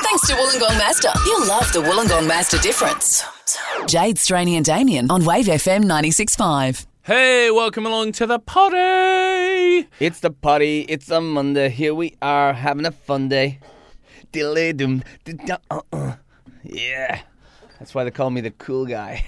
Thanks to Wollongong Master. You'll love the Wollongong Master difference. Jade, Straney and Damien on Wave FM 96.5. Hey, welcome along to the potty. It's the potty. It's a Monday. Here we are having a fun day. Diddly-dum, yeah. That's why they call me the cool guy.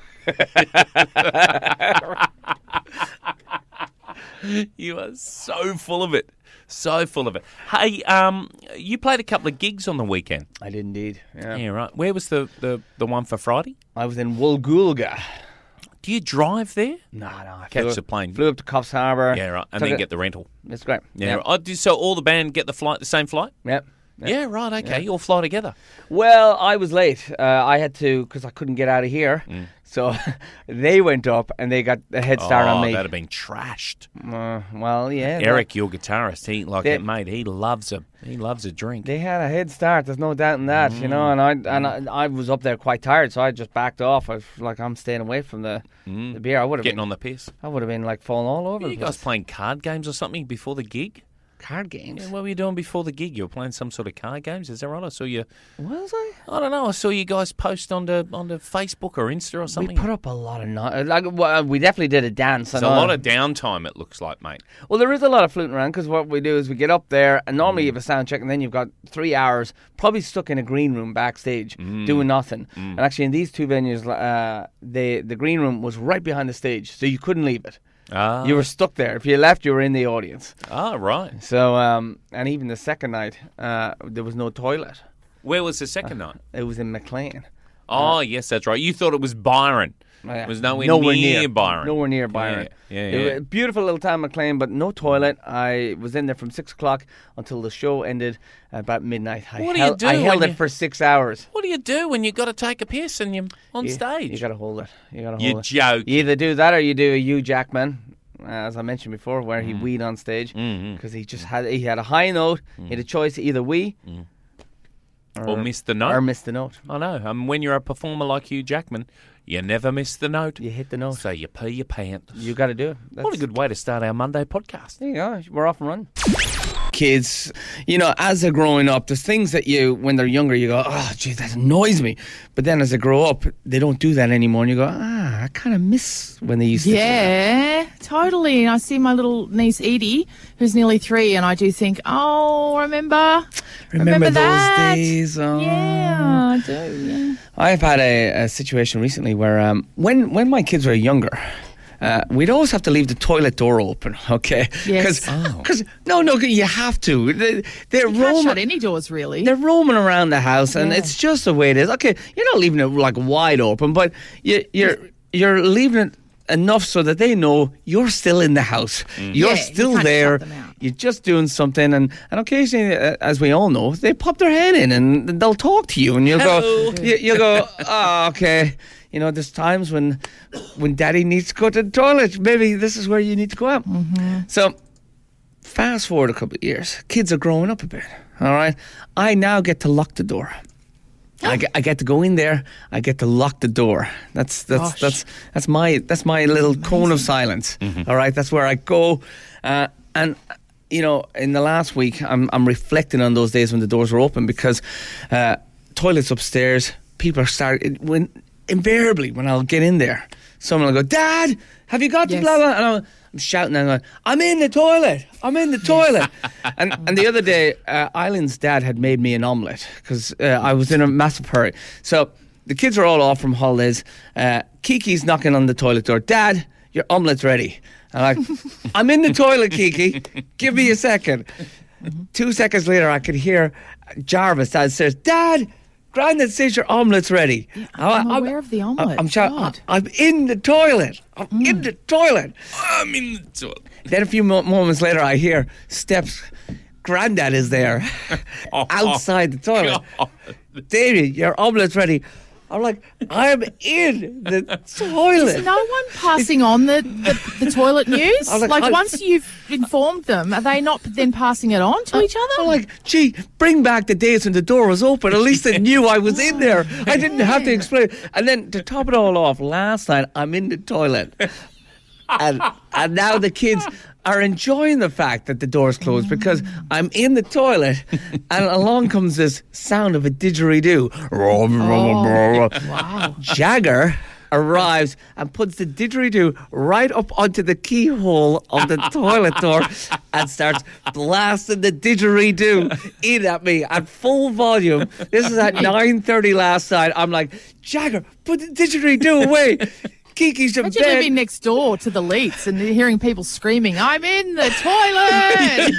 You are so full of it. So full of it. Hey, you played a couple of gigs on the weekend. I did indeed. Yeah, right. Where was the one for Friday? I was in Woolgoolga. Do you drive there? No. I Catch the plane. Flew up to Coffs Harbour. Yeah, right. And then get the rental. It's great. Yeah. Right. Oh, so all the band get the same flight? Yep. Yeah, right. Okay. You all fly together. Well, I was late. I had to, because I couldn't get out of here. So they went up and they got a head start on me. That'd have been trashed. Well, yeah. Eric, your guitarist, he loves a drink. They had a head start. There's no doubt in that, you know. And I was up there quite tired, so I just backed off. I was like, I'm staying away from the beer. I would have getting on the piss. I would have been like falling all over. You guys playing card games or something before the gig? Card games? Yeah, what were you doing before the gig? You were playing some sort of card games? Is that right? I saw you. Was I? I don't know. I saw you guys post onto Facebook or Insta or something. We put up a lot of we definitely did a dance. It's a lot of downtime, it looks like, mate. Well, there is a lot of fluting around because what we do is we get up there and normally you have a sound check and then you've got 3 hours probably stuck in a green room backstage doing nothing. And actually in these two venues, the green room was right behind the stage, so you couldn't leave it. You were stuck there. If you left, you were in the audience. Right. So, and even the second night, there was no toilet. Where was the second night? It was in McLean. Yes, that's right. You thought it was Byron. It was nowhere near Byron. Nowhere near Byron. Yeah. It was a beautiful little town, McLean, but no toilet. I was in there from 6 o'clock until the show ended about midnight. What do you do? I held it for 6 hours. What do you do when you got to take a piss and you're on stage? You got to hold it. You joke. You either do that or you do a Hugh Jackman, as I mentioned before, where he weed on stage because he had a high note. He had a choice to either wee or miss the note. Or miss the note. I know. When you're a performer like Hugh Jackman, you never miss the note. You hit the note. So you pee your pants. You got to do it. What a good way to start our Monday podcast. There you go. We're off and running. Kids, you know, as they're growing up, there's things that when they're younger, you go, oh, gee, that annoys me. But then as they grow up, they don't do that anymore. And you go, I kind of miss when they used to do that. Yeah, totally. And I see my little niece Edie, who's nearly 3, and I do think, remember those that? days. Oh. Yeah, I do, yeah. I've had a situation recently where when my kids were younger, we'd always have to leave the toilet door open, okay? Yes. Because you have to. They're You can't shut any doors, really. They're roaming around the house, and it's just the way it is. Okay, you're not leaving it like wide open, but you're leaving it enough so that they know you're still in the house. You're still there. You're just doing something, and occasionally, as we all know, they pop their head in and they'll talk to you, and you'll go, okay. You know, there's times when Daddy needs to go to the toilet. Maybe this is where you need to go out. So, fast forward a couple of years. Kids are growing up a bit. All right, I now get to lock the door. I get to go in there. I get to lock the door. That's my little cone of silence. All right, that's where I go. And you know, in the last week, I'm reflecting on those days when the doors were open because toilets upstairs. People are invariably when I'll get in there, someone will go, Dad, have you got to blah blah? And I'm shouting and going, I'm in the toilet. and the other day, Eileen's dad had made me an omelette because I was in a massive hurry. So the kids are all off from holidays. Kiki's knocking on the toilet door. Dad, your omelette's ready. I'm like, I'm in the toilet, Kiki. Give me a second. 2 seconds later, I could hear Jarvis downstairs. Dad, Grandad says your omelette's ready. Yeah, I'm aware of the omelette. I'm shouting, I'm in the toilet. I'm in the toilet. Then a few moments later, I hear steps. Grandad is there outside the toilet. David, your omelette's ready. I'm like, I'm in the toilet. Is no one passing on the toilet news? Like once you've informed them, are they not then passing it on to each other? I'm like, gee, bring back the days when the door was open. At least they knew I was in there. I didn't have to explain. And then to top it all off, last night I'm in the toilet. And now the kids, are enjoying the fact that the door's closed because I'm in the toilet and along comes this sound of a didgeridoo. Wow. Jagger arrives and puts the didgeridoo right up onto the keyhole of the toilet door and starts blasting the didgeridoo in at me at full volume. This is at 9:30 last night. I'm like, Jagger, put the didgeridoo away. Kiki's in Imagine bed. living next door to the Leets and hearing people screaming, I'm in the toilet!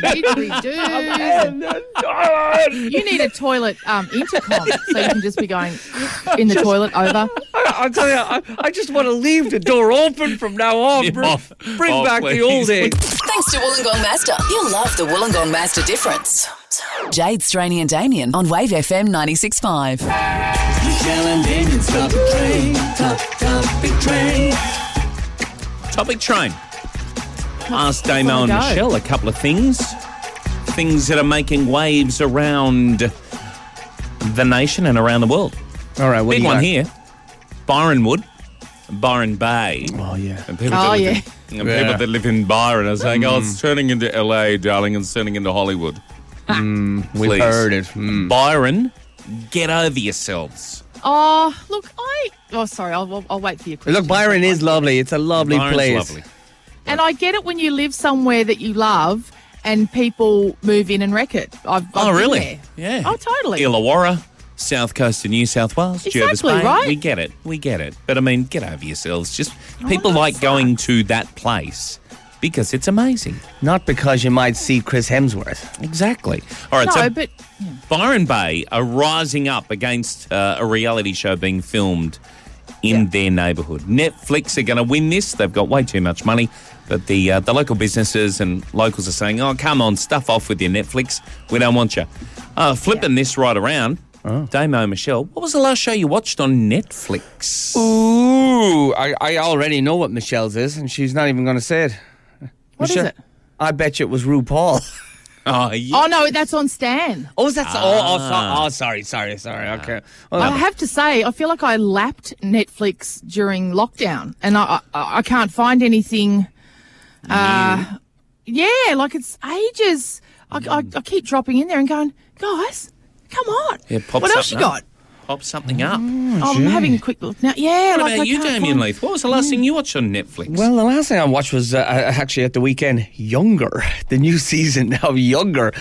Didgeridoo. You need a toilet intercom so you can just be going in the toilet over. I'll tell you, I just want to leave the door open from now on. Yeah. Bring back the old days. Thanks to Wollongong Master. You'll love the Wollongong Master difference. Jade, Straney and Damien on Wave FM 96.5. Michelle and Damien's Topic Train. Topic Train. Topic Train. Ask Damo and go. Michelle a couple of things. Things that are making waves around the nation and around the world. All right, what Big do you one got? here. Byron Wood. Byron Bay. Oh, yeah. And people, Oh, that live yeah. in, and people that live in Byron are saying, oh, it's turning into LA, darling, and it's turning into Hollywood. We've Please. heard it. Byron, get over yourselves. Oh, look, sorry, I'll wait for your question. Look, Byron is lovely. It's a lovely Byron's place. lovely. And I get it when you live somewhere that you love and people move in and wreck it. I've Oh, been really? there. Yeah. Oh, totally. Illawarra, south coast of New South Wales, Jervis Exactly, Bay. right? We get it. But, I mean, get over yourselves. Just people no, like fuck. going to that place because it's amazing. Not because you might see Chris Hemsworth. Exactly. All right, No, so but Byron Bay are rising up against a reality show being filmed in their neighbourhood. Netflix are going to win this. They've got way too much money. But the local businesses and locals are saying, oh, come on, stuff off with your Netflix. We don't want you. Flipping this right around, Damo, Michelle, what was the last show you watched on Netflix? Ooh, I already know what Michelle's is, and she's not even going to say it. what is Michelle, it? I bet you it was RuPaul. Oh, yeah. Oh, no, that's on Stan. Sorry. Okay. I have to say, I feel like I lapped Netflix during lockdown, and I can't find anything. Yeah, like it's ages. I keep dropping in there and going, guys, come on. Yeah, pop What else you something got? up. Pop something up. I'm having a quick look now. Yeah, What like about I you, can't Damien find- Leith? What was the last thing you watched on Netflix? Well, the last thing I watched was actually at the weekend, Younger, the new season of Younger.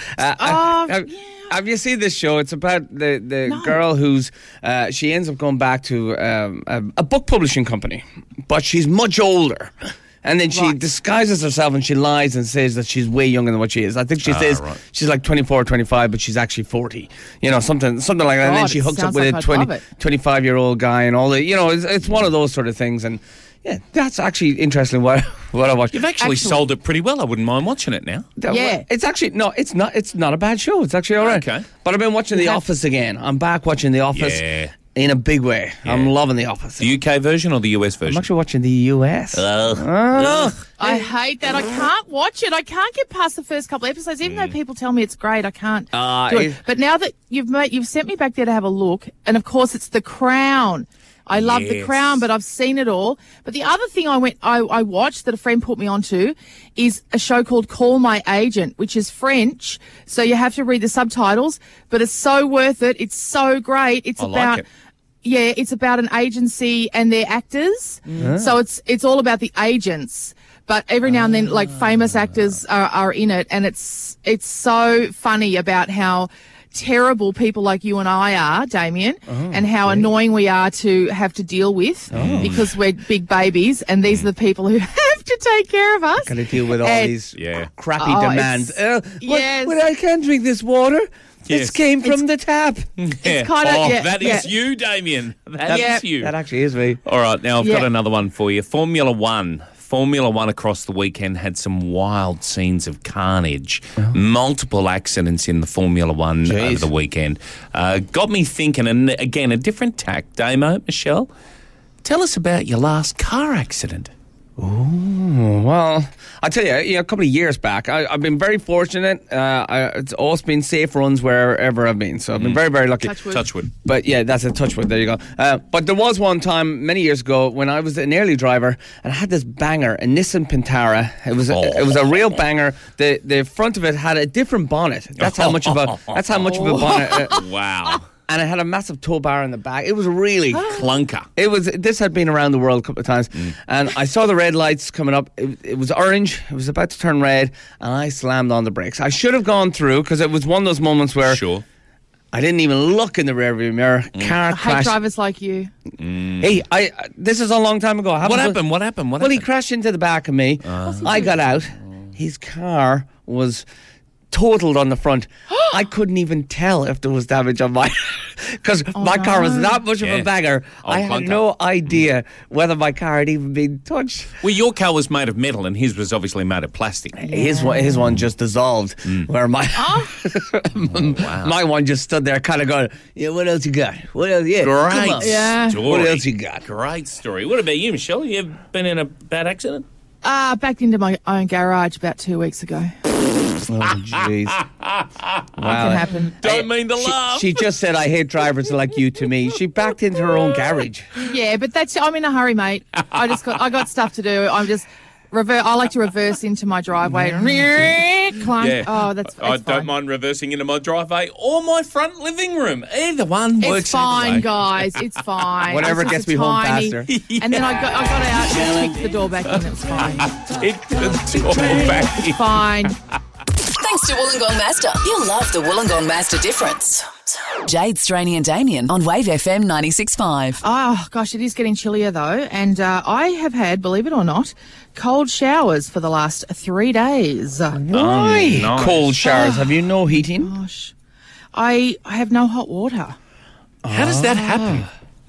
Have you seen this show? It's about the girl who's, she ends up going back to a book publishing company, but she's much older. And then she disguises herself and she lies and says that she's way younger than what she is. I think she says she's like 24 or 25, but she's actually 40. You know, something like that. And then God, she it hooks up sounds with like a I'd love it. 25-year-old guy and all that. You know, it's one of those sort of things. And yeah, that's actually interesting what I watched. You've actually sold it pretty well. I wouldn't mind watching it now. Yeah. It's actually, no, it's not a bad show. It's actually all right. Okay. But I've been watching The Office again. I'm back watching The Office in a big way. Yeah. I'm loving The Office. The UK version or the US I'm version? actually watching the US. I hate that. I can't watch it. I can't get past the first couple of episodes, even though people tell me it's great. I can't do it. But now that you've sent me back there to have a look, and of course it's The Crown. I love The Yes. Crown, but I've seen it all. But the other thing I watched that a friend put me onto is a show called Call My Agent, which is French, so you have to read the subtitles. But it's so worth it. It's so great. It's I like about. it. Yeah, it's about an agency and their actors. So it's all about the agents. But every now and then, like, famous actors are in it, and it's so funny about how terrible people like you and I are, Damien, and how annoying we are to have to deal with because we're big babies, and these are the people who have to take care of us. Got to deal with all And- these Yeah. crappy Oh, demands. yes. But I can't drink this water. Yes. It came from the tap. Yeah. kinda- That yeah. is you, Damien. That is you. That actually is me. All right, now I've got Yeah. another one for you. Formula One across the weekend had some wild scenes of carnage. Multiple accidents in the Formula One over the weekend. Got me thinking, and again, a different tack. Damo, Michelle, tell us about your last car accident. Well, I tell you, a couple of years back, I've been very fortunate. It's always been safe runs wherever I've been, so I've been very, very lucky. Touchwood. But yeah, that's a touchwood. There you go. But there was one time many years ago when I was an early driver and I had this banger, a Nissan Pintara. It was a real banger. The front of it had a different bonnet. That's how much of a bonnet. Wow. And it had a massive tow bar in the back. It was really Clunker. This had been around the world a couple of times. And I saw the red lights coming up. It was orange. It was about to turn red. And I slammed on the brakes. I should have gone through because it was one of those moments where I didn't even look in the rearview mirror. Car I hate crashed. drivers like you. Hey, this is a long time ago. What happened? Well, he crashed into the back of me. I got out. His car was totaled on the front. I couldn't even tell if there was damage on my because my car was that much of a banger. I had no idea whether my car had even been touched. Well, your car was made of metal and his was obviously made of plastic. His one just dissolved, where my my one just stood there kind of going, yeah, what else you got? What else? Yeah, Great story. What else you got? Great story. What about you, Michelle? You ever been in a bad accident? Backed into my own garage about 2 weeks ago. Oh, jeez. That can happen. Don't mean to laugh. She just said, I hate drivers like you to me. She backed into her own garage. Yeah, but I'm in a hurry, mate. I got stuff to do. I like to reverse into my driveway. Clunk. Yeah. Oh, that's I fine. don't mind reversing into my driveway or my front living room. Either one works. It's fine, either way. guys. It's fine. Whatever It's gets just me home tiny- faster. And then I got out and kicked the door back in. It was fine. Kick the door back in. Fine. Thanks to Wollongong Mazda. You'll love the Wollongong Mazda difference. Jade, Straney and Damien on Wave FM 96.5. Oh, gosh, it is getting chillier, though. And I have had, believe it or not, cold showers for the last 3 days. Why? Nice. Cold showers. Have you no heating? Gosh. I have no hot water. How does that happen?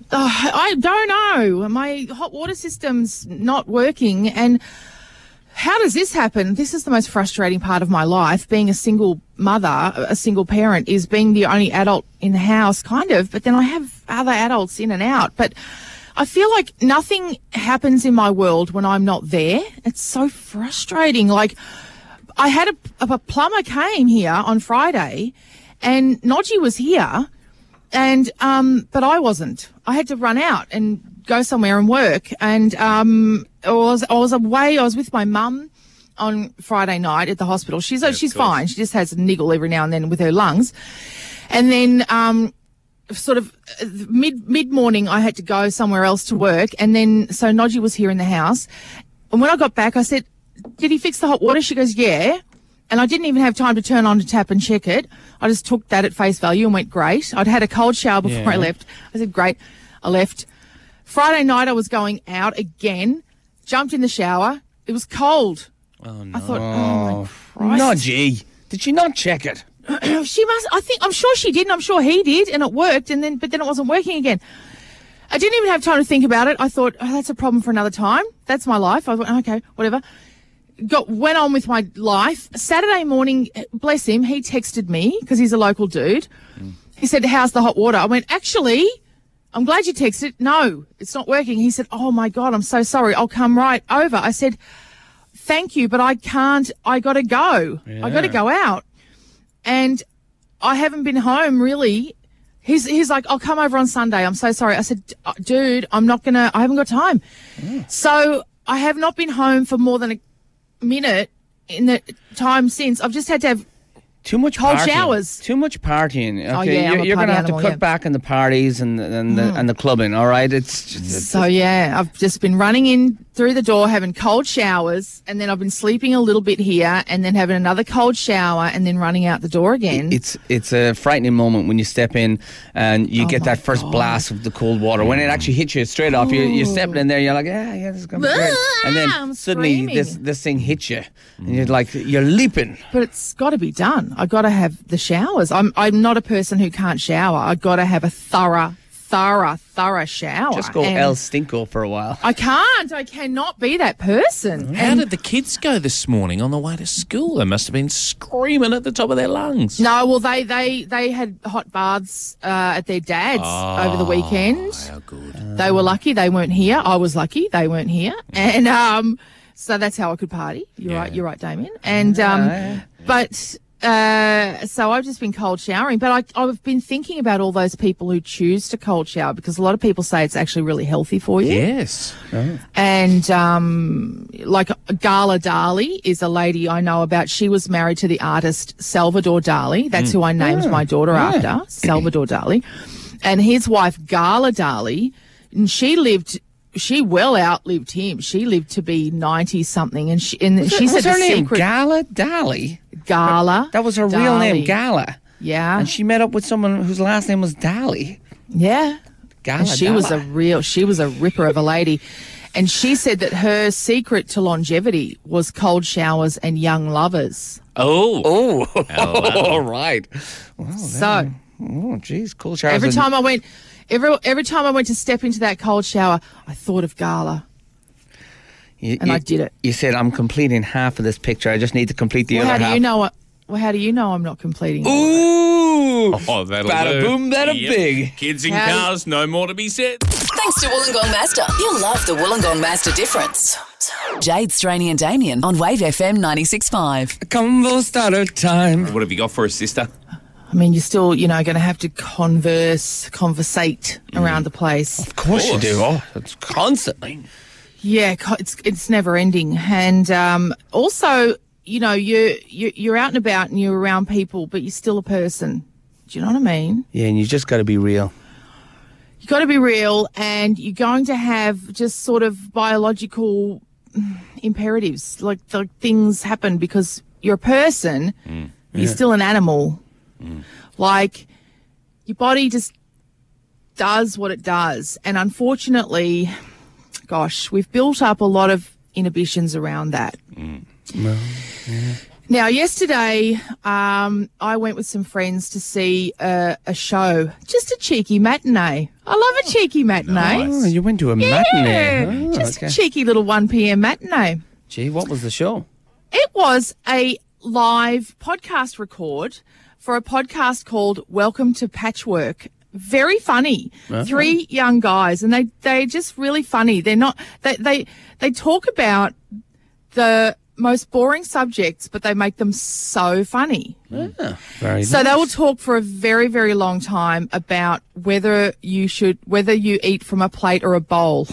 I don't know. My hot water system's not working. And how does this happen? This is the most frustrating part of my life. Being a single mother, a single parent, is being the only adult in the house, kind of. But then I have other adults in and out. But I feel like nothing happens in my world when I'm not there. It's so frustrating. Like, I had a plumber came here on Friday, and Nodgy was here, and but I wasn't. I had to run out and go somewhere and work, and I was away. I was with my mum on Friday night at the hospital. She's fine. She just has a niggle every now and then with her lungs, and then sort of mid morning I had to go somewhere else to work, and then so Nodgy was here in the house, and when I got back I said, "Did he fix the hot water?" She goes, "Yeah." And I didn't even have time to turn on the tap and check it. I just took that at face value and went, great. I'd had a cold shower before I left. I said, great. I left. Friday night I was going out again, jumped in the shower. It was cold. Oh, no. I thought, oh, my Christ. Nodgy. Did she not check it? She must, I'm sure she did, and I'm sure he did, and it worked, but then it wasn't working again. I didn't even have time to think about it. I thought, oh, that's a problem for another time. That's my life. I thought, okay, whatever. Went on with my life. Saturday morning, bless him, he texted me because he's a local dude. He said, how's the hot water? I went, actually, I'm glad you texted. No, it's not working. He said, oh my God, I'm so sorry. I'll come right over. I said, thank you, but I can't. I got to go. I got to go out. And I haven't been home really. He's like, I'll come over on Sunday. I'm so sorry. I said, dude, I haven't got time. So I have not been home for more than a minute in the time since. I've just had to have too much cold partying. showers. Too much partying. Okay, Oh, yeah, I'm a you're going to party have to animal, cut yeah. back on the parties and the clubbing. All right, it's just, So yeah, I've just been running in through the door, having cold showers, and then I've been sleeping a little bit here, and then having another cold shower, and then running out the door again. It's a frightening moment when you step in and you get that first blast of the cold water. When it actually hits you straight off, you're stepping in there, you're like, yeah, this is going to be great. And then I'm suddenly screaming. this thing hits you, and you're leaping. But it's got to be done. I got to have the showers. I'm not a person who can't shower. I got to have a thorough thorough shower. Just go And El Stinko for a while. I can't. I cannot be that person. How did the kids go this morning on the way to school? They must have been screaming at the top of their lungs. No, well, they had hot baths at their dad's over the weekend. How good. They were lucky they weren't here. I was lucky they weren't here, and so that's how I could party. You're right, Damien. And but. So I've just been cold showering, but I've been thinking about all those people who choose to cold shower because a lot of people say it's actually really healthy for you. Yes. And like Gala Dali is a lady I know about. She was married to the artist Salvador Dali. That's who I named my daughter after, Salvador Dali. And his wife Gala Dali, and she well outlived him. She lived to be 90 something, and she said her the name secret. Gala Dali. Gala. That was her real name, Gala. Yeah. And she met up with someone whose last name was Dali. Yeah. Gala And she was a ripper of a lady. And she said that her secret to longevity was cold showers and young lovers. Oh. All right. Well, So, geez, cool showers. every time I went to step into that cold shower, I thought of Gala. I did it. You said, I'm completing half of this picture. I just need to complete the other half. How do you know I'm not completing? Ooh! Oh, that'll Bada do. boom, bada Yep. big. Kids in How- cars, no more to be said. Thanks to Wollongong Mazda. You'll love the Wollongong Mazda difference. Jade, Straney and Damien on Wave FM 96.5. Combo starter time. What have you got for us, sister? I mean, you're still, going to have to conversate around the place. Of course you do. Oh, it's constantly. Yeah, it's never ending, and also, you're out and about and you're around people, but you're still a person. Do you know what I mean? Yeah, and you just got to be real. You got to be real, and you're going to have just sort of biological imperatives, like things happen because you're a person. You're still an animal. Like your body just does what it does, and unfortunately, gosh, we've built up a lot of inhibitions around that. Now, yesterday, I went with some friends to see a show, just a cheeky matinee. I love a cheeky matinee. Oh, you went to a matinee. Oh, just okay. a cheeky little 1 p.m. matinee. Gee, what was the show? It was a live podcast record for a podcast called Welcome to Patchwork. Very funny. 3 young guys, and they're just really funny. They're not they talk about the most boring subjects, but they make them so funny. Very So nice. they will talk for a very, very long time about whether you eat from a plate or a bowl.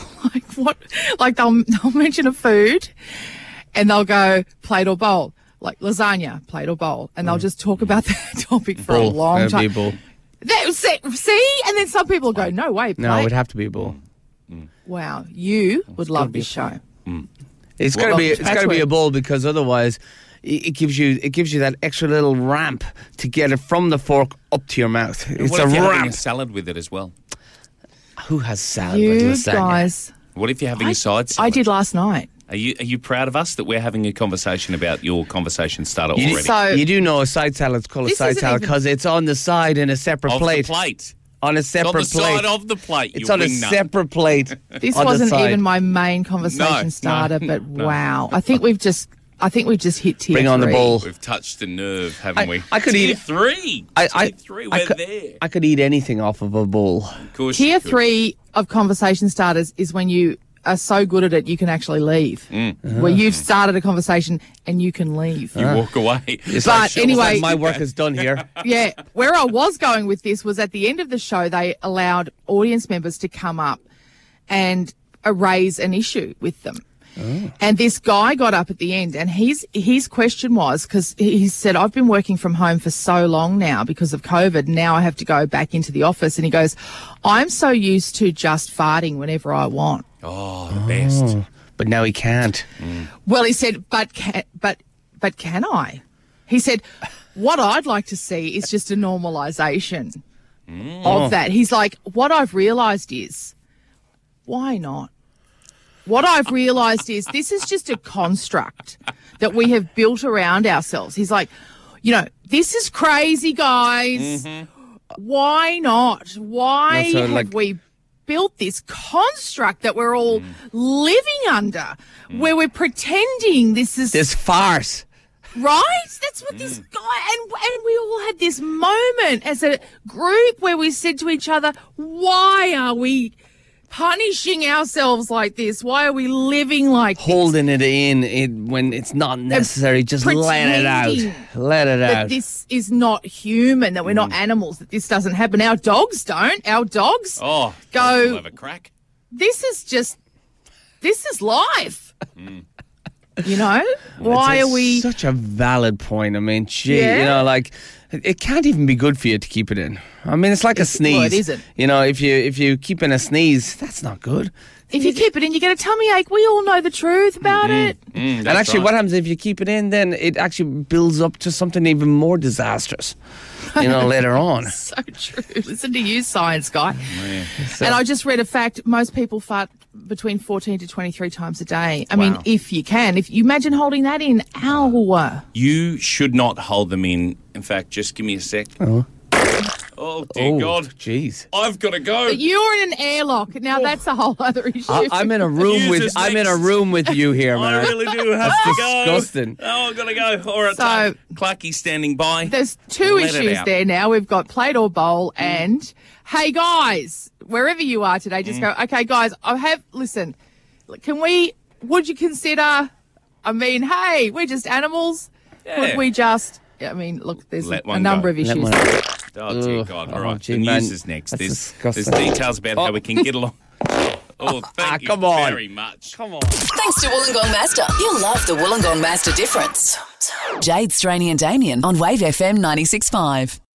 Like they'll mention a food and they'll go plate or bowl, like lasagna, plate or bowl, and they'll just talk about that topic for a long That'd time. be a bowl. See, and then some people go, "No way, plate." No, it would have to be a bowl. Wow, you would love this show. It's got to be. It's got to be a bowl because otherwise, it gives you that extra little ramp to get it from the fork up to your mouth. It's What a if you're having ramp. a salad with it as well? Who has salad with You lasagna? Uh, guys, What if you're having a side salad? I did last night. Are you proud of us that we're having a conversation about your conversation starter You, already? So- you do know a side salad's called a This side isn't salad even- because it's on the side in a separate Of plate. the plate. On a It's on separate the plate. side of the plate. It's you on a wingnut. separate plate. This on the wasn't side. even my main conversation No, starter, no, but no. wow. I think we've just hit tier Bring on the 3. bowl. We've touched a nerve, haven't we? I could Tier eat- 3. Tier 3. We're there. I could eat anything off of a bowl. Of course Tier you could. 3 of conversation starters is when you are so good at it you can actually leave. Where you've started a conversation and you can leave. You walk away. It's But anyway- my work is done here. Yeah, where I was going with this was at the end of the show, they allowed audience members to come up and raise an issue with them. And this guy got up at the end, and his question was, because he said, I've been working from home for so long now because of COVID, and now I have to go back into the office. And he goes, I'm so used to just farting whenever I want. Oh, the best. But now he can't. Well, he said, but can I? He said, what I'd like to see is just a normalisation of that. He's like, what I've realised is, why not? What I've realised is this is just a construct that we have built around ourselves. He's like, this is crazy, guys. Why not? Why No, so, have like- we built this construct that we're all living under, where we're pretending this is This farce. right? That's what this guy and we all had this moment as a group where we said to each other, "Why are we punishing ourselves like this? Why are we living like this?" Holding it in when it's not necessary. Just let it out. pretending Let it That out. this is not human, that we're not animals, that this doesn't happen. Our dogs don't. Our dogs Oh, Go- we'll have a crack. this is life. You know? Why It's are we Such a valid point. I mean, gee, Yeah. you know, like it can't even be good for you to keep it in. I mean, it's like a sneeze. well, it isn't. You know, if you keep in a sneeze, that's not good. if you keep it in, you get a tummy ache. We all know the truth about it. And actually, what happens if you keep it in? Then it actually builds up to something even more disastrous. You know, later on. So true. Listen to you, science guy. And I just read a fact. Most people fart between 14 to 23 times a day. I mean, if you can. If you imagine holding that in hour. You should not hold them in. In fact, just give me a sec. Oh, dear God. Jeez. I've got to go. You're in an airlock. Now that's a whole other issue. I'm in a room with Users I'm in a next. room with you here, I man. really do have to go. disgusting. Oh, I've got to go. All right, So- Clarky's standing by. There's two Let it issues out. there now. We've got plate or bowl and, hey, guys, wherever you are today, just go, okay, guys, listen, would you consider, I mean, hey, we're just animals. Yeah. Could we just, I mean, look, there's Let a one number go. of Let issues. one- Oh, dear Ugh. God. Oh, All right. gee, The man. news is next. That's There's disgusting. details about how we can get along. Oh, thank you come on. very much. Come on. Thanks to Wollongong Master. You'll love the Wollongong Master difference. Jade, Straney and Damien on Wave FM 96.5.